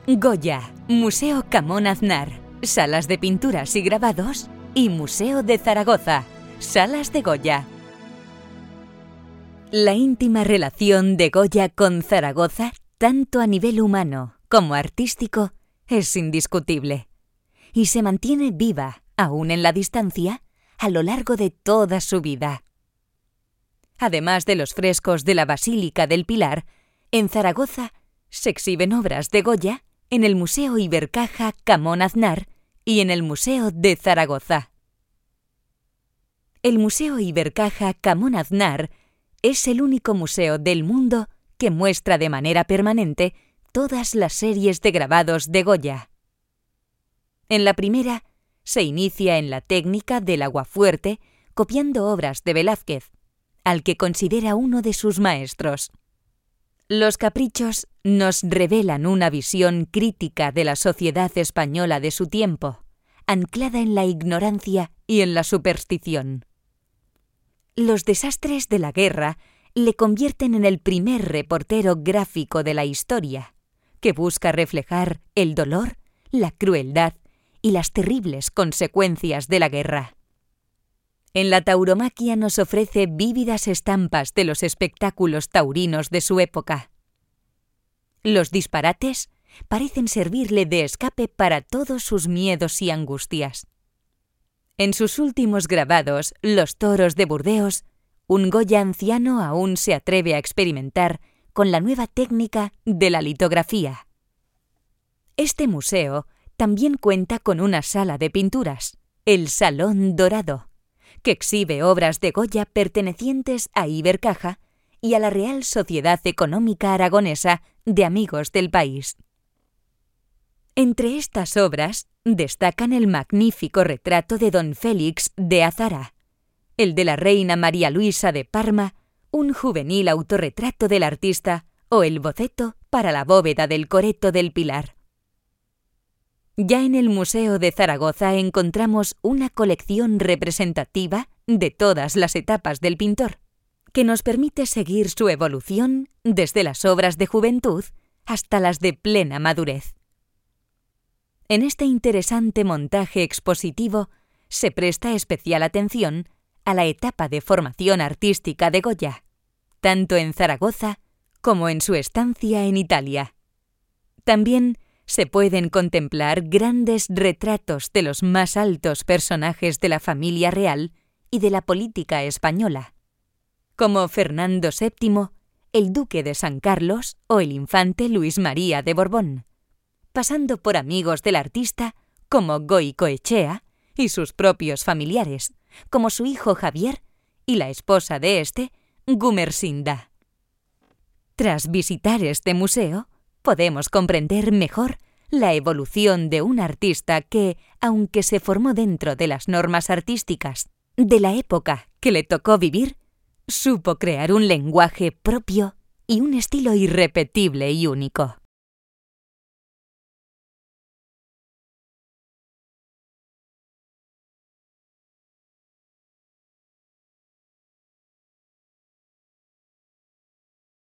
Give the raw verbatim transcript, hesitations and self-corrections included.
Goya, Museo Camón Aznar, Salas de Pinturas y Grabados y Museo de Zaragoza, Salas de Goya. La íntima relación de Goya con Zaragoza, tanto a nivel humano como artístico, es indiscutible y se mantiene viva, aún en la distancia, a lo largo de toda su vida. Además de los frescos de la Basílica del Pilar, en Zaragoza se exhiben obras de Goya en el Museo Ibercaja Camón Aznar y en el Museo de Zaragoza. El Museo Ibercaja Camón Aznar es el único museo del mundo que muestra de manera permanente todas las series de grabados de Goya. En la primera, se inicia en la técnica del aguafuerte copiando obras de Velázquez, al que considera uno de sus maestros. Los caprichos nos revelan una visión crítica de la sociedad española de su tiempo, anclada en la ignorancia y en la superstición. Los desastres de la guerra le convierten en el primer reportero gráfico de la historia, que busca reflejar el dolor, la crueldad y las terribles consecuencias de la guerra. En la tauromaquia nos ofrece vívidas estampas de los espectáculos taurinos de su época. Los disparates parecen servirle de escape para todos sus miedos y angustias. En sus últimos grabados, Los toros de Burdeos, un Goya anciano aún se atreve a experimentar con la nueva técnica de la litografía. Este museo también cuenta con una sala de pinturas, el Salón Dorado, que exhibe obras de Goya pertenecientes a Ibercaja y a la Real Sociedad Económica Aragonesa de Amigos del País. Entre estas obras destacan el magnífico retrato de Don Félix de Azara, el de la reina María Luisa de Parma, un juvenil autorretrato del artista o el boceto para la bóveda del Coreto del Pilar. Ya en el Museo de Zaragoza encontramos una colección representativa de todas las etapas del pintor, que nos permite seguir su evolución desde las obras de juventud hasta las de plena madurez. En este interesante montaje expositivo se presta especial atención a la etapa de formación artística de Goya, tanto en Zaragoza como en su estancia en Italia. También se pueden contemplar grandes retratos de los más altos personajes de la familia real y de la política española, como Fernando séptimo, el duque de San Carlos o el infante Luis María de Borbón, pasando por amigos del artista como Goicoechea y sus propios familiares, como su hijo Javier y la esposa de este, Gumersinda. Tras visitar este museo, podemos comprender mejor la evolución de un artista que, aunque se formó dentro de las normas artísticas de la época que le tocó vivir, supo crear un lenguaje propio y un estilo irrepetible y único.